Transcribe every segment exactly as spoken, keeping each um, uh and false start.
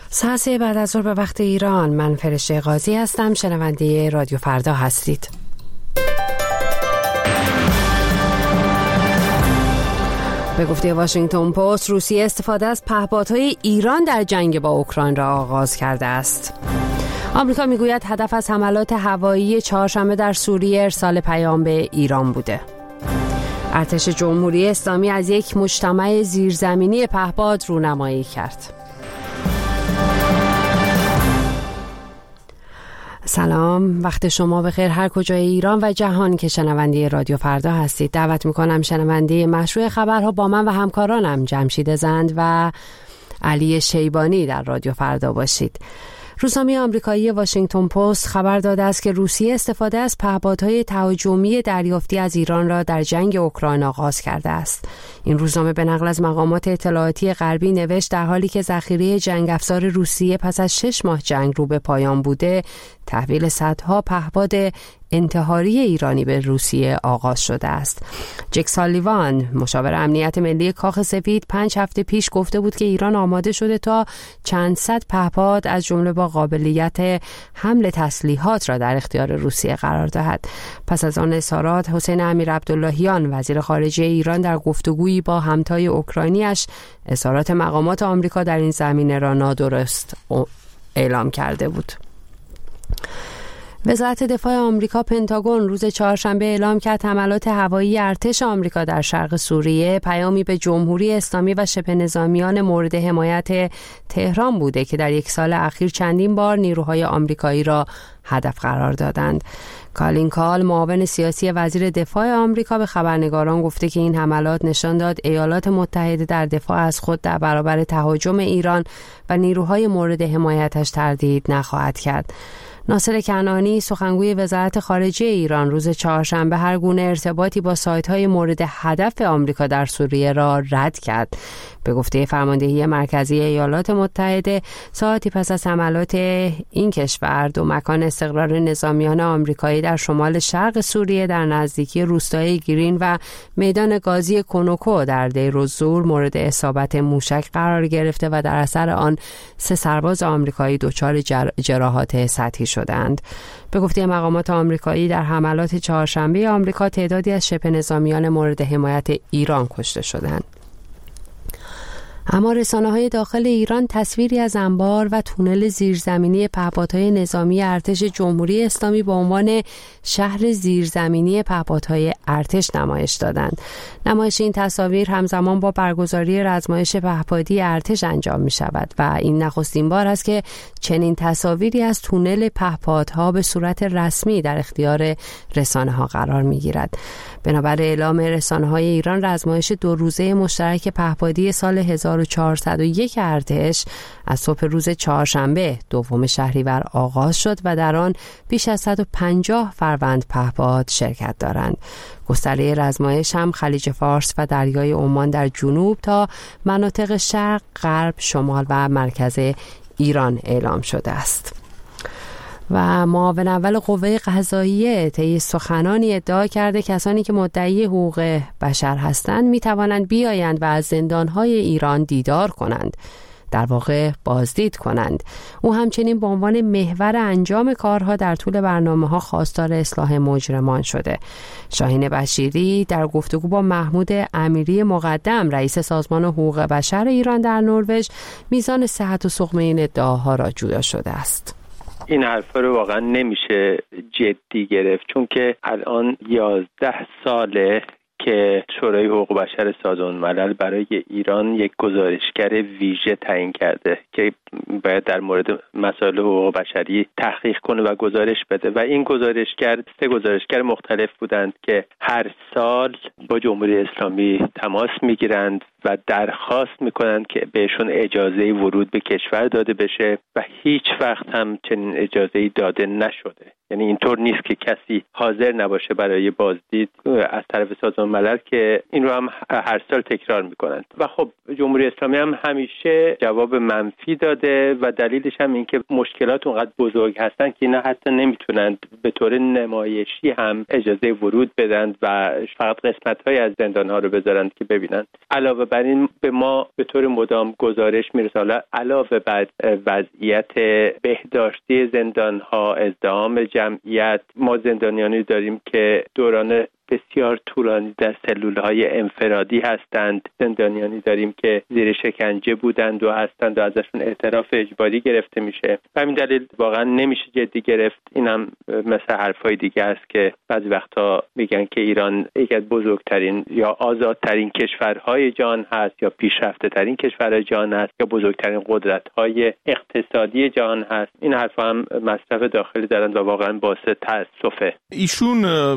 ساعت سه بعد از ظهر به وقت ایران. من فرشته قاضی هستم. شنونده رادیو فردا هستید. به گفته واشنگتن پست، روسیه استفاده از پهپادهای ایران در جنگ با اوکراین را آغاز کرده است. آمریکا میگوید هدف از حملات هوایی چهارشنبه در سوریه ارسال پیام به ایران بوده. ارتش جمهوری اسلامی از یک مجتمع زیرزمینی پهپاد رونمایی کرد. سلام، وقت شما بخیر هر کجای ایران و جهان که شنونده رادیو فردا هستید. دعوت میکنم شنونده مشروع خبرها با من و همکارانم جمشید زند و علی شیبانی در رادیو فردا باشید. روزنامه آمریکایی واشنگتن پست خبر داده است که روسیه استفاده از پهپادهای تهاجمی دریافتی از ایران را در جنگ اوکراین آغاز کرده است. این روزنامه به نقل از مقامات اطلاعاتی غربی نوشت در حالی که ذخیره جنگ افزار روسیه پس از شش ماه جنگ رو به پایان بوده، تحویل صدها پهپاد انتحاری ایرانی به روسیه آغاز شده است. جک سالیوان، مشاور امنیت ملی کاخ سفید، پنج هفته پیش گفته بود که ایران آماده شده تا چند صد پهپاد از جمله با قابلیت حمل تسلیحات را در اختیار روسیه قرار دهد. پس از آن اظهارات، حسین امیرعبداللهیان، وزیر خارجه ایران، در گفتگویی با همتای اوکراینیش اظهارات مقامات آمریکا در این زمینه را نادرست اعلام کرده بود. وزارت دفاع آمریکا پنتاگون روز چهارشنبه اعلام کرد حملات هوایی ارتش آمریکا در شرق سوریه پیامی به جمهوری اسلامی و شبه نظامیان مورد حمایت تهران بوده که در یک سال اخیر چندین بار نیروهای آمریکایی را هدف قرار دادند. کالین کال، معاون سیاسی وزیر دفاع آمریکا، به خبرنگاران گفته که این حملات نشان داد ایالات متحده در دفاع از خود در برابر تهاجم ایران و نیروهای مورد حمایتش تردید نخواهد کرد. ناصر کنعانی، سخنگوی وزارت خارجه ایران، روز چهارشنبه هر گونه ارتباطی با سایت‌های مورد هدف آمریکا در سوریه را رد کرد. به گفته فرماندهی مرکزی ایالات متحده، ساعتی پس از حملات این کشور، دو مکان استقرار نظامیان آمریکایی در شمال شرق سوریه در نزدیکی روستای گرین و میدان گازی کنوکو در دیر الزور مورد اصابت موشک قرار گرفته و در اثر آن سه سرباز آمریکایی دچار جراحات سطحی شدند. به گفته مقامات آمریکایی، در حملات چهارشنبه آمریکا تعدادی از شبه نظامیان مورد حمایت ایران کشته شدند. اما رسانه‌های داخل ایران تصویری از انبار و تونل زیرزمینی پهپادهای نظامی ارتش جمهوری اسلامی به عنوان شهر زیرزمینی پهپادهای ارتش نمایش دادند. نمایش این تصاویر همزمان با برگزاری رزمایش پهپادی ارتش انجام می شود و این نخستین بار است که چنین تصاویری از تونل پهپادها به صورت رسمی در اختیار رسانه‌ها قرار می گیرد. بنابر اعلام رسانه‌های ایران، رزمایش دو روزه مشترک پهپادی سال هزار و چهارصد و یک ارتش از صبح روز چهارشنبه دوم شهریور آغاز شد و در آن بیش از صد و پنجاه فروند پهپاد شرکت دارند. گستره رزمایش هم خلیج فارس و دریای عمان در جنوب تا مناطق شرق، غرب، شمال و مرکز ایران اعلام شده است. و معاون اول قوه قضاییه طی سخنانی ادعا کرده کسانی که مدعی حقوق بشر هستند می توانند بیایند و از زندانهای ایران دیدار کنند، در واقع بازدید کنند. او همچنین به عنوان محور انجام کارها در طول برنامه‌ها خواستار اصلاح مجرمان شده. شاهین بشیری در گفتگو با محمود امیری مقدم، رئیس سازمان حقوق بشر ایران در نروژ، میزان صحت و سقم این ادعاها را جویا شده است. این حرفا رو واقعا نمیشه جدی گرفت، چون که الان یازده ساله که شورای حقوق بشر سازمان ملل برای ایران یک گزارشگر ویژه تعیین کرده که باید در مورد مسائل حقوق بشری تحقیق کنه و گزارش بده و این گزارشگر سه گزارشگر مختلف بودند که هر سال با جمهوری اسلامی تماس میگیرند و درخواست میکنند که بهشون اجازه ورود به کشور داده بشه و هیچ وقت هم چنین اجازه‌ای داده نشده. یعنی اینطور نیست که کسی حاضر نباشه برای بازدید از طرف سازمان ملل که این رو هم هر سال تکرار میکنند. و خب جمهوری اسلامی هم همیشه جواب منفی داده و دلیلش هم این که مشکلات اونقدر بزرگ هستن که اینا حتی نمیتونند به طور نمایشی هم اجازه ورود بدن و فقط قسمت‌های از زندان‌ها رو بذارند که ببینند. علاوه بر این به ما به طور مدام گزارش میرسه علاوه بر وضعیت بهداشتی زندان‌ها، ازدحام جمعیت، ما زندانیانی داریم که دوران بسیار طولانی در سلولهای انفرادی هستند. زندانیانی داریم که زیر شکنجه بودند و هستند و ازشون اعتراف اجباری گرفته میشه. به همین دلیل واقعا نمیشه جدی گرفت. اینم مثل حرفای دیگه است که بعضی وقتا میگن که ایران یکی از بزرگترین یا آزادترین کشورهای جهان هست یا پیشرفته ترین کشورهای جهان هست یا بزرگترین قدرت‌های اقتصادی جهان هست. این حرفا هم مصرف داخلی دارند و واقعا باعث تأسفه. ایشون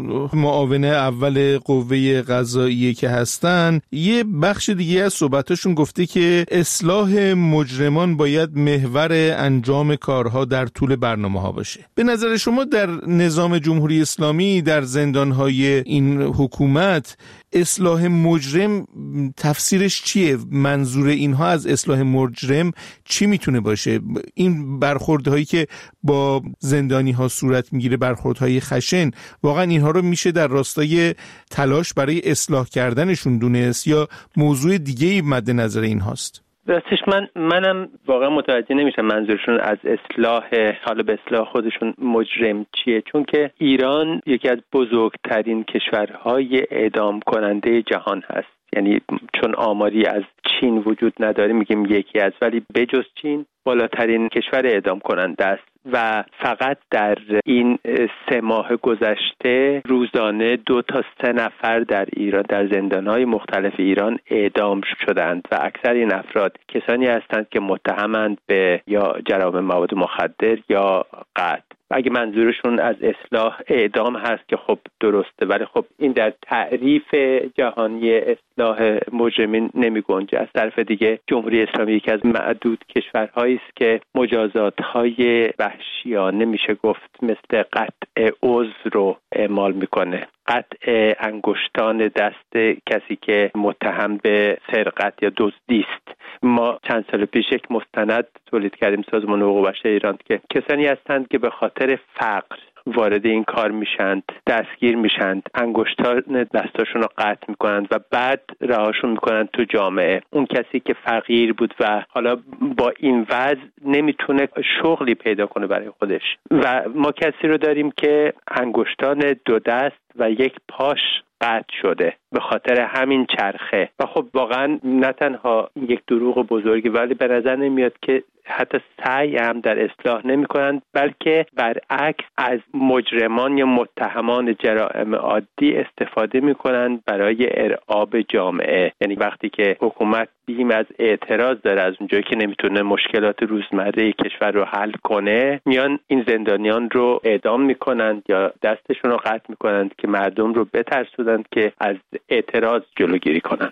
معاون اول قوه قضاییه که هستن، یه بخش دیگه از صحبتاشون گفته که اصلاح مجرمان باید محور انجام کارها در طول برنامه ها باشه. به نظر شما در نظام جمهوری اسلامی، در زندانهای این حکومت، اصلاح مجرم تفسیرش چیه؟ منظور اینها از اصلاح مجرم چی میتونه باشه؟ این برخوردهایی که با زندانی ها صورت میگیره، برخوردهای خشن، واقعا اینها رو میشه در راستای تلاش برای اصلاح کردنشون دونست یا موضوع دیگه‌ای مد نظر اینهاست؟ راستش من منم واقعا متوجه نمیشم منظورشون از اصلاح، حالا به اصلاح خودشون مجرم چیه، چون که ایران یکی از بزرگترین کشورهای اعدام کننده جهان هست. یعنی چون آماری از چین وجود نداره میگیم یکی از، ولی بجز چین بالاترین کشور اعدام کننده است و فقط در این سه ماه گذشته روزانه دو تا سه نفر در ایران در زندانهای مختلف ایران اعدام شدند و اکثر این افراد کسانی هستند که متهمند به یا جرائم مواد مخدر یا قتل. اگه منظورشون از اصلاح اعدام هست که خب درسته، ولی خب این در تعریف جهانی اصلاح مجرمین نمی گنجه. از طرف دیگه جمهوری اسلامی یکی از معدود کشورهایی است که مجازات‌های وحشیانه میشه گفت مثل قطع عضو رو اعمال میکنه، قطع انگشتان دست کسی که متهم به سرقت یا دزدی است. ما چند سال پیش یک مستند تولید کردیم سازمان حقوق بشر ایران که کسانی هستند که به خاطر فقر وارد این کار میشند، دستگیر میشند، انگشتان دستاشون رو قطع میکنند و بعد رهاشون میکنند تو جامعه. اون کسی که فقیر بود و حالا با این وضع نمیتونه شغلی پیدا کنه برای خودش و ما کسی رو داریم که انگشتان دو دست و یک پاش قطع شده به خاطر همین چرخه. و خب واقعا نه تنها یک دروغ بزرگی، ولی به نظر نمیاد که حتی سعی هم در اصلاح نمی کنند، بلکه برعکس از مجرمان یا متهمان جرائم عادی استفاده می کنند برای ارعاب جامعه. یعنی وقتی که حکومت بیم از اعتراض داره از اونجایی که نمیتونه مشکلات روزمره کشور رو حل کنه، میان این زندانیان رو اعدام می کنند یا دستشون رو قطع می کنند که مردم رو بترسونند که از اعتراض جلوگیری کنند.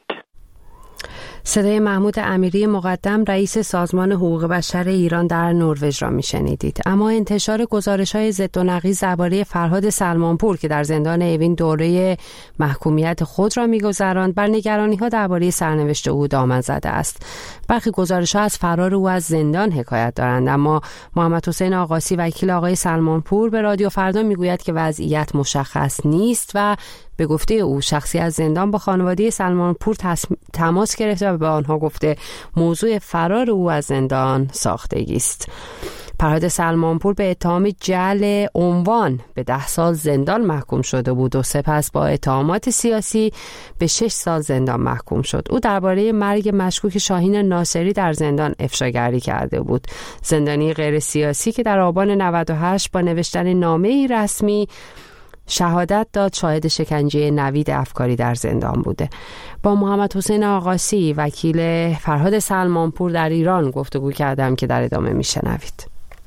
صدای محمود امیری مقدم، رئیس سازمان حقوق بشر ایران در نروژ را میشنیدید. اما انتشار گزارش‌های ضد و نقیض درباره فرهاد سلمانپور که در زندان اوین دوره محکومیت خود را می‌گذراند بر نگرانی‌ها درباره سرنوشت او دامن زده است. برخی گزارش‌ها از فرار او از زندان حکایت دارند، اما محمد حسین آقاسی وکیل آقای سلمانپور به رادیو فردا میگوید که وضعیت مشخص نیست و به گفته او شخصی از زندان با خانواده سلمانپور تماس گرفته و به آنها گفته موضوع فرار او از زندان ساختگی است. فرهاد سلمانپور به اتهام جعل عنوان به ده سال زندان محکوم شده بود و سپس با اتهامات سیاسی به شش سال زندان محکوم شد. او درباره مرگ مشکوک شاهین ناصری در زندان افشاگری کرده بود. زندانی غیر سیاسی که در آبان نود و هشت با نوشتن نامه‌ای رسمی شهادت داد شاهد شکنجه نوید افکاری در زندان بوده. با محمد حسین آقاسی وکیل فرهاد سلمانپور در ایران گفتگو کردم که در ادامه میشنوید.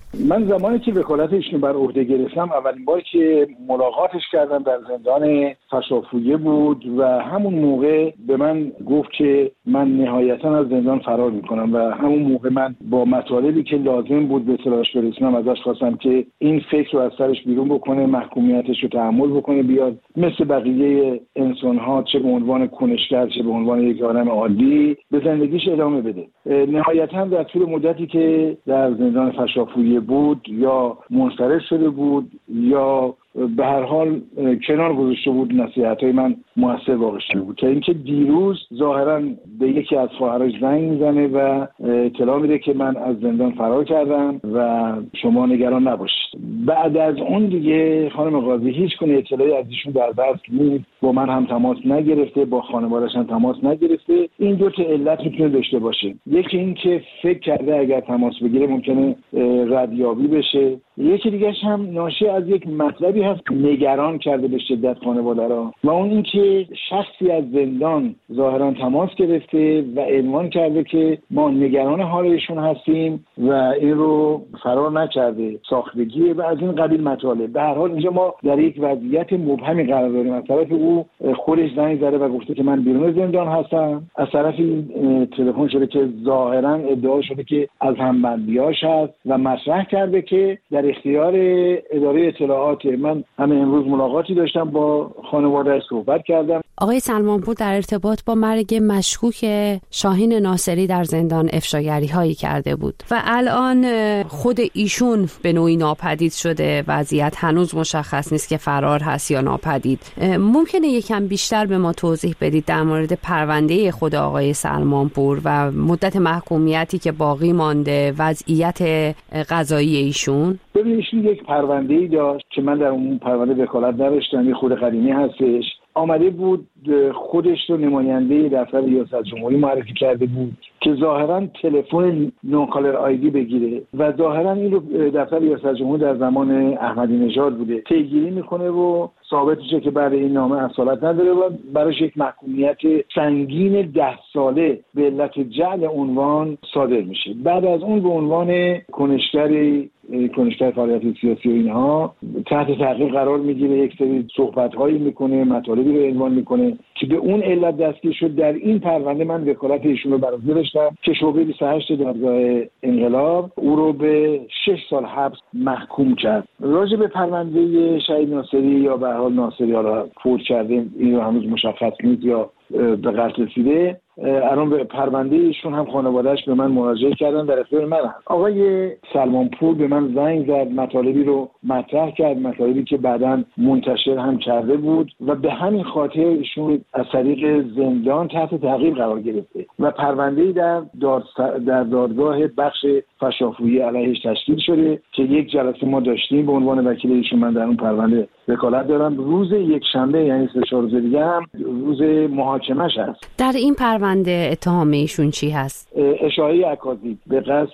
من زمانی که وکالت ایشون بر عهده گرفتم اولین باری که ملاقاتش کردم در زندان فشافویه بود و همون موقع به من گفت که من نهایتا از زندان فرار میکنم و همون موقع من با مطالبی که لازم بود به اطلاعش برسونم ازش خواستم که این فکر رو از سرش بیرون بکنه، محکومیتش رو تحمل بکنه، بیاد مثل بقیه انسان‌ها چه به عنوان کنشگر چه به عنوان یک آدم عادی به زندگیش ادامه بده. نهایتا در طول مدتی که در زندان فشافویه بود یا منصرف شده بود یا به هر حال کنار گذاشته بود، نصیحت‌های من موثر واقع شده بود، تا اینکه دیروز ظاهراً به یکی از خواهرش زنگ میزنه و اطلاع میده که من از زندان فرار کردم و شما نگران نباشید. بعد از اون دیگه خانم قاضی هیچ گونه اطلاعی از ایشون در دست نیست، با من هم تماس نگرفته، با خانواده‌اش هم تماس نگرفته. این دو تا علت میتونه داشته باشه، یکی این که فکر کرده اگر تماس بگیره ممکنه ردیابی بشه، یکی دیگه‌ش هم ناشی از یک مطلبی هست نگران کرده به شدت خانواده را و اون این که شخصی از زندان ظاهرا تماس گرفته و عنوان کرده که ما نگران حال ایشون هستیم و این رو فرار نکرده، ساختگی و از این قبیل مطالب. به هر حال اینجا ما در یک وضعیت مبهمی قرار داریم. از طرف او خودش زنگ زده و گفته که من بیرون زندان هستم، از طرف تلفن شده که ظاهرا ادعا شده که از همبندیاش هست و مطرح کرده که در اختیار اداره اطلاعات. من همین امروز ملاقاتی داشتم با خانواده، صحبت کردم. آقای سلمانپور در ارتباط با مرگ مشکوک شاهین ناصری در زندان افشاگری هایی کرده بود و الان خود ایشون به نوعی ناپدید شده، وضعیت هنوز مشخص نیست که فرار هست یا ناپدید. ممکنه یکم بیشتر به ما توضیح بدید در مورد پرونده خود آقای سلمانپور و مدت محکومیتی که باقی مانده، وضعیت قضایی ایشون؟ ببینید ایشون یک پرونده‌ای داشت که من در اون پرونده وکالت نداشتم، یه خود قدیمی هستش. آمده بود خودش رو نماینده دفتر ریاست جمهوری معرفی کرده بود که ظاهرا تلفن نونکالر آیدی بگیره و ظاهرا این رو دفتر ریاست جمهوری در زمان احمدی نژاد بوده پیگیری میکنه و ثابت میشه که بعد این نامه اصالت نداره و براش یک محکومیت سنگین ده ساله به علت جعل عنوان صادر میشه. بعد از اون به عنوان کنشگری کنشگر فعالیت سیاسی و اینها تحت تعقیب قرار میگیره، یک سری صحبت‌هایی میکنه، مطالبی رو عنوان میکنه که به اون علت دستگیر شد. در این پرونده من وکالت ایشون رو بر عهده داشتم که شعبه بیست و هشت دادگاه انقلاب او رو به شش سال حبس محکوم کرد. راجع به پرونده شهید ناصری یا به هر حال ناصری حالا فوت کرده، این رو هنوز مشخص نیست یا به قتل رسیده. الان به پرونده ایشون هم خانواده‌اش به من مراجعه کردن، در اختیار من هست. آقای سلمانپور به من زنگ زد، مطالبی رو مطرح کرد، مطالبی که بعداً منتشر هم کرده بود و به همین خاطر ایشون از طریق زندان تحت تعقیب قرار گرفته و پرونده‌ای در داد در دادگاه بخش فشافویی علیهش تشکیل شده که یک جلسه ما داشتیم به عنوان وکیل ایشون. من در اون پرونده وکالت دارم. روز یک شنبه یعنی سه چهار روز دیگه هم روز محاکمش هست. در این پرونده اتهام ایشون چی هست؟ اشاعه اکاذیب به قصد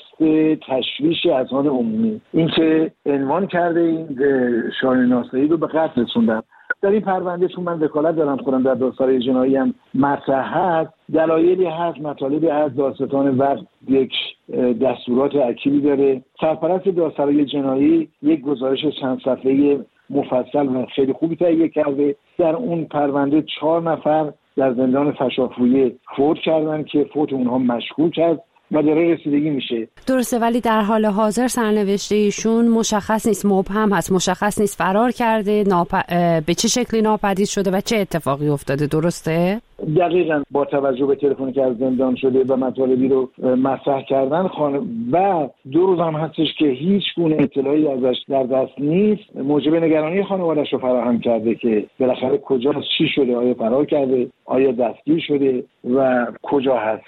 تشویش اذهان عمومی، این که عنوان کرده این شاهین ناصری رو به قتل رسوندن. در این پرونده چون من وکالت دارم خودم در دادسرای جنایی هم مطرح هست، دلایلی هست، مطالبی هست. دادستان وقت یک دستورات اکیدی داره. سرپرست دادسرای جنایی یک گزارش چند صفحه‌ای مفصل و خیلی خوبی تهیه کرده. در اون پرونده چهار نفر در زندان فشافویه فوت کردن که فوت اونها مشکوک است و داره رسیدگی میشه. درسته، ولی در حال حاضر سرنوشت ایشون مشخص نیست، مبهم هست، مشخص نیست فرار کرده، ناپ... به چه شکلی ناپدید شده و چه اتفاقی افتاده. درسته؟ دقیقاً با توجه به تلفنی که از زندان شده و مطالبی رو مطرح کردن خانه و دو روز هم هستش که هیچ گونه اطلاعی ازش در دست نیست، موجب نگرانی خانواده‌اش رو فراهم کرده که بالاخره کجاست، چی شده، آیا فرار کرده، آیا دستگیر شده و کجا هست.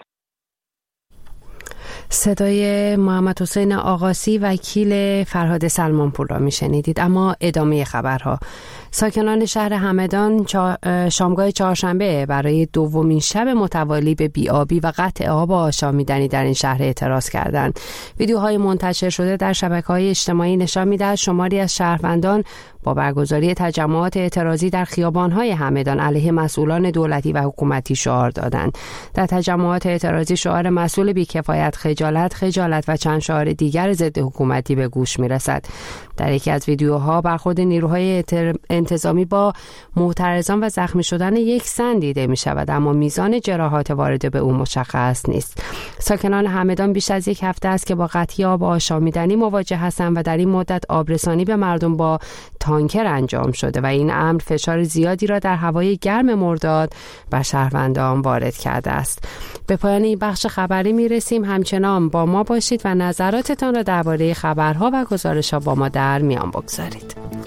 صدای محمد حسین آقاسی وکیل فرهاد سلمانپور را میشنیدید. اما ادامه خبرها. ساکنان شهر همدان شامگاه چهارشنبه برای دومین شب متوالی به بی‌آبی و قطع آب آشامیدنی در این شهر اعتراض کردند. ویدیوهای منتشر شده در شبکه‌های اجتماعی نشان می‌دهد شماری از شهروندان با برگزاری تجمعات اعتراضی در خیابان‌های همدان علیه مسئولان دولتی و حکومتی شعار دادند. در تجمعات اعتراضی شعار مسئول بی‌کفایت، خجالت، خجالت و چند شعار دیگر ضد حکومتی به گوش می‌رسد. در یکی از ویدیوها برخورد نیروهای انتظامی با معترضان و زخمی شدن یک زن دیده می‌شود، اما میزان جراحات وارد به او مشخص نیست. ساکنان همدان بیش از یک هفته است که با قطعی آب آشامیدنی مواجه هستند و در این مدت آبرسانی به مردم با تانکر انجام شده و این امر فشار زیادی را در هوای گرم مرداد بر شهروندان وارد کرده است. به پایان این بخش خبری میرسیم. همچنان با ما باشید و نظراتتان را درباره خبرها و گزارش‌ها با ما در میان بگذارید.